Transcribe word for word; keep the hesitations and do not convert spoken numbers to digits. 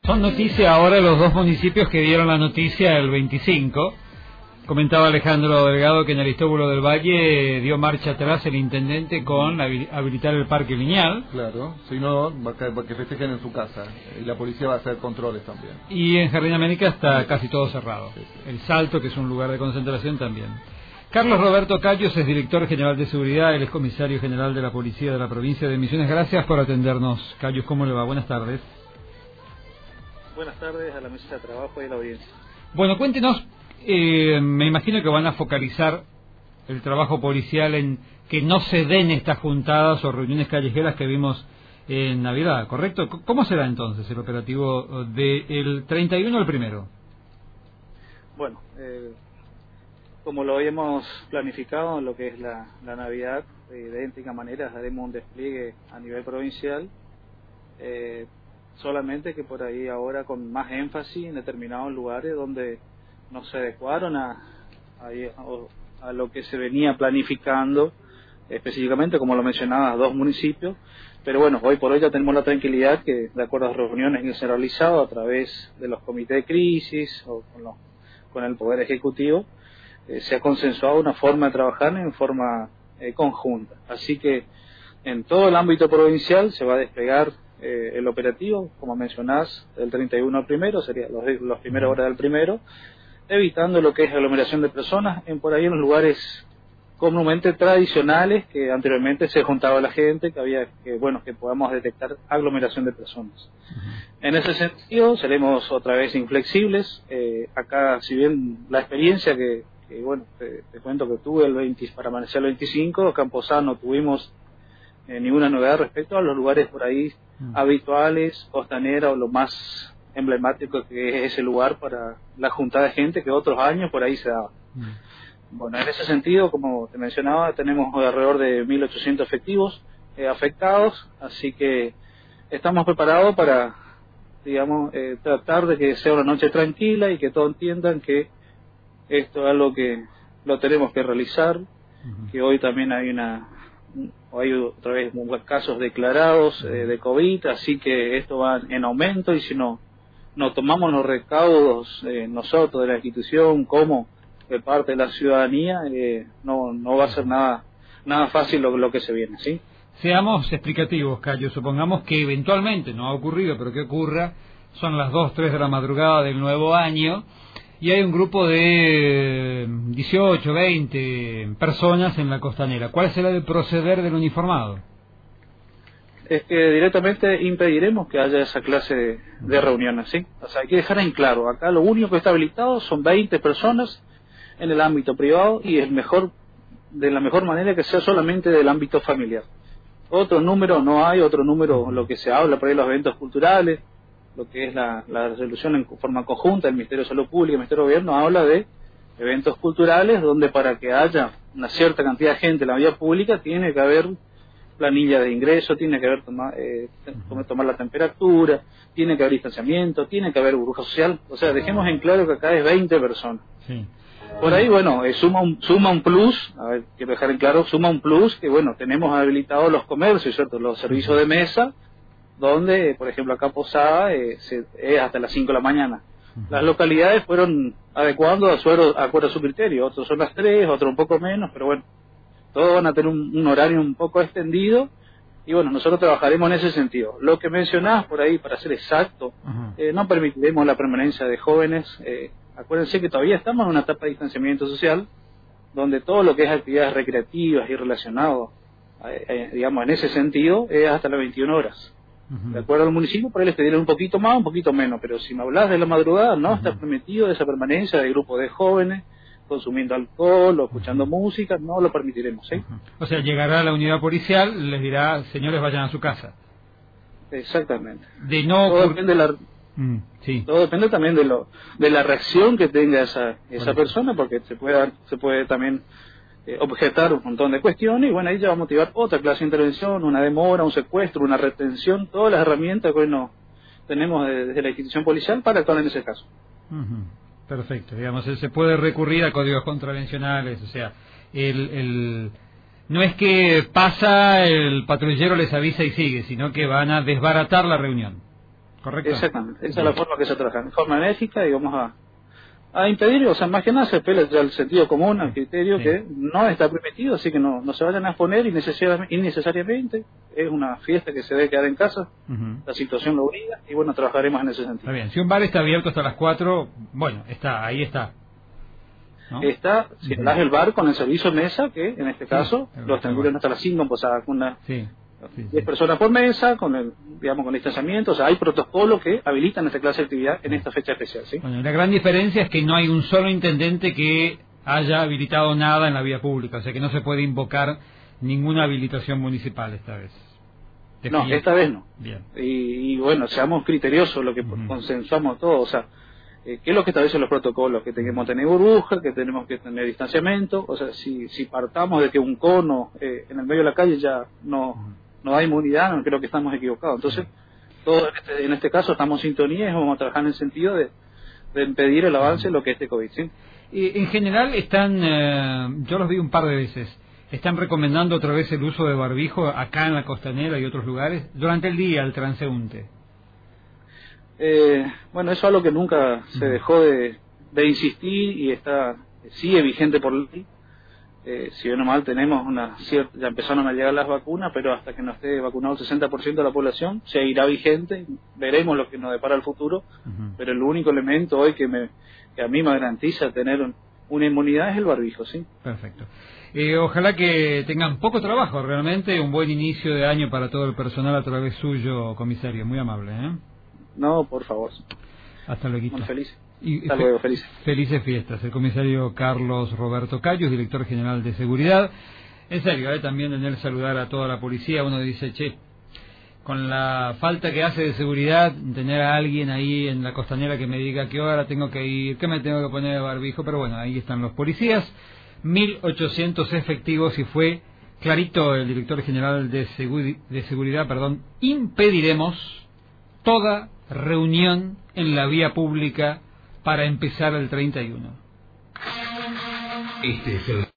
Son noticia ahora los dos municipios que dieron la noticia el veinticinco. Comentaba Alejandro Delgado que en Aristóbulo del Valle dio marcha atrás el intendente con habilitar el Parque Lineal. Claro, si no, que festejen en su casa. Y la policía va a hacer controles también. Y en Jardín América está casi todo cerrado. Sí, sí. El Salto, que es un lugar de concentración, también. Carlos Roberto Cayos es director general de seguridad, él es comisario general de la policía de la provincia de Misiones. Gracias por atendernos. Cayos, ¿cómo le va? Buenas tardes. Buenas tardes a la mesa de trabajo y a la audiencia. Bueno, cuéntenos, eh, me imagino que van a focalizar el trabajo policial en que no se den estas juntadas o reuniones callejeras que vimos en Navidad, ¿correcto? ¿Cómo será entonces el operativo del treinta y uno al primero? Bueno, eh, como lo habíamos planificado en lo que es la, la Navidad, de idéntica manera haremos un despliegue a nivel provincial, eh, solamente que por ahí ahora con más énfasis en determinados lugares donde no se adecuaron a, a, a lo que se venía planificando, específicamente, como lo mencionaba, dos municipios. Pero bueno, hoy por hoy ya tenemos la tranquilidad que, de acuerdo a las reuniones que se han realizado a través de los comités de crisis o con, los, con el Poder Ejecutivo, eh, se ha consensuado una forma de trabajar en forma eh, conjunta. Así que en todo el ámbito provincial se va a desplegar Eh, el operativo, como mencionás, del treinta y uno al primero, sería los, los primeros horas del primero, evitando lo que es aglomeración de personas en por ahí en los lugares comúnmente tradicionales que anteriormente se juntaba la gente, que había que, bueno, que podamos detectar aglomeración de personas. Uh-huh. En ese sentido, seremos otra vez inflexibles. Eh, acá, si bien la experiencia que, que bueno, te, te cuento que tuve el veinte, para amanecer el veinticinco, acá en Posada no tuvimos Eh, ninguna novedad respecto a los lugares por ahí mm. habituales, Costanera o lo más emblemático que es ese lugar para la juntada de gente que otros años por ahí se daba. Mm. Bueno, en ese sentido, como te mencionaba, tenemos alrededor de mil ochocientos efectivos eh, afectados, así que estamos preparados para, digamos, eh, tratar de que sea una noche tranquila y que todos entiendan que esto es algo que lo tenemos que realizar, mm. que hoy también hay una hay otra vez casos declarados eh, de COVID, así que esto va en aumento y si no, no tomamos los recaudos eh, nosotros de la institución como de parte de la ciudadanía, eh, no no va a ser nada nada fácil lo, lo que se viene, ¿sí? Seamos explicativos, Cayo, supongamos que eventualmente, no ha ocurrido, pero que ocurra, son las dos, tres de la madrugada del nuevo año, y hay un grupo de dieciocho, veinte personas en la Costanera. ¿Cuál será el proceder del uniformado? Es que directamente impediremos que haya esa clase de, de reuniones, ¿sí? O sea, hay que dejar en claro, acá lo único que está habilitado son veinte personas en el ámbito privado y es mejor, de la mejor manera que sea solamente del ámbito familiar. Otro número no hay, otro número, lo que se habla por ahí, los eventos culturales, lo que es la, la resolución en forma conjunta del Ministerio de Salud Pública y el Ministerio de Gobierno habla de eventos culturales donde para que haya una cierta cantidad de gente en la vía pública tiene que haber planilla de ingreso, tiene que haber toma, eh, tomar la temperatura, tiene que haber distanciamiento, tiene que haber burbuja social. O sea, dejemos en claro que acá es veinte personas. Sí. Por ahí, bueno, eh, suma, un, suma un plus, a ver, quiero dejar en claro, suma un plus que, bueno, tenemos habilitados los comercios, ¿cierto? Los servicios de mesa, donde, por ejemplo, acá Posada eh, se, es hasta las cinco de la mañana. Las localidades fueron adecuando a su, acuerdo a su criterio, otros son las tres, otros un poco menos, pero bueno, todos van a tener un, un horario un poco extendido y bueno, nosotros trabajaremos en ese sentido. Lo que mencionás por ahí, para ser exacto, eh, no permitiremos la permanencia de jóvenes. Eh, acuérdense que todavía estamos en una etapa de distanciamiento social, donde todo lo que es actividades recreativas y relacionado, eh, eh, digamos, en ese sentido, es hasta las veintiuna horas. Uh-huh. De acuerdo al municipio, por ahí les pedirán un poquito más, un poquito menos, pero si me hablas de la madrugada, no uh-huh. está permitido esa permanencia de grupo de jóvenes consumiendo alcohol o escuchando uh-huh. música, no lo permitiremos, ¿sí? Uh-huh. O sea, llegará la unidad policial, les dirá, señores, vayan a su casa. Exactamente. De no todo depende de la mm, sí. todo depende también de lo de la reacción que tenga esa esa bueno. persona, porque se puede se puede también Eh, objetar un montón de cuestiones y bueno, ahí ya va a motivar otra clase de intervención, una demora, un secuestro, una retención, todas las herramientas que hoy no tenemos desde de la institución policial para actuar en ese caso. Uh-huh. Perfecto, digamos, se puede recurrir a códigos contravencionales, o sea, el, el no es que pasa, el patrullero les avisa y sigue, sino que van a desbaratar la reunión. ¿correcto? Exactamente, esa es la forma que se trabaja, de forma enérgica, y vamos a, a impedir, o sea, más que nada se apela ya al sentido común, al criterio, sí, que no está permitido, así que no, no se vayan a exponer innecesariamente, innecesariamente. Es una fiesta que se debe quedar en casa, uh-huh. La situación lo obliga, y bueno, trabajaremos en ese sentido. Está bien, si un bar está abierto hasta las cuatro, bueno, está, ahí está. ¿No? Está, si uh-huh. das el bar con el servicio mesa, que en este caso sí, los tendrían hasta las cinco, pues con una... Sí. diez sí, sí. personas por mesa, con el, digamos, con distanciamiento, o sea, hay protocolos que habilitan esta clase de actividad en esta fecha especial, ¿sí? Bueno, la gran diferencia es que no hay un solo intendente que haya habilitado nada en la vía pública, o sea que no se puede invocar ninguna habilitación municipal esta vez. No, esta vez no. Bien. Y, y bueno, seamos criteriosos, lo que uh-huh. consensuamos todos, o sea, eh, ¿qué es lo que establecen los protocolos? Que tenemos que tener burbuja, que tenemos que tener distanciamiento, o sea, si, si partamos de que un cono eh, en el medio de la calle ya no... Uh-huh. no hay inmunidad, no creo que estamos equivocados. Entonces, todo en este, en este caso estamos en sintonía y vamos a trabajar en el sentido de, de impedir el avance de lo que es este COVID, ¿sí? Y en general están, eh, yo los vi un par de veces, están recomendando otra vez el uso de barbijo acá en la Costanera y otros lugares, durante el día, el transeúnte. Eh, bueno, eso es algo que nunca se dejó de, de insistir y está sigue vigente por ley. Eh, si bien o mal tenemos una cierta, ya empezaron a llegar las vacunas, pero hasta que no esté vacunado el sesenta por ciento de la población, se irá vigente, veremos lo que nos depara el futuro, uh-huh. Pero el único elemento hoy que, me, que a mí me garantiza tener un, una inmunidad es el barbijo, ¿sí? Perfecto. Eh, ojalá que tengan poco trabajo, realmente, un buen inicio de año para todo el personal a través suyo, comisario, muy amable, ¿eh? No, por favor. Hasta luego. Muy feliz. Y Hasta luego, felices. Felices fiestas. El comisario Carlos Roberto Cayos, director general de seguridad. En serio, ¿eh? También en él saludar a toda la policía. Uno dice, che, con la falta que hace de seguridad, tener a alguien ahí en la Costanera que me diga qué hora tengo que ir, qué me tengo que poner de barbijo, pero bueno, ahí están los policías. mil ochocientos efectivos y fue clarito el director general de, seguri- de seguridad, perdón, impediremos toda reunión en la vía pública para empezar el treinta y uno. Este es el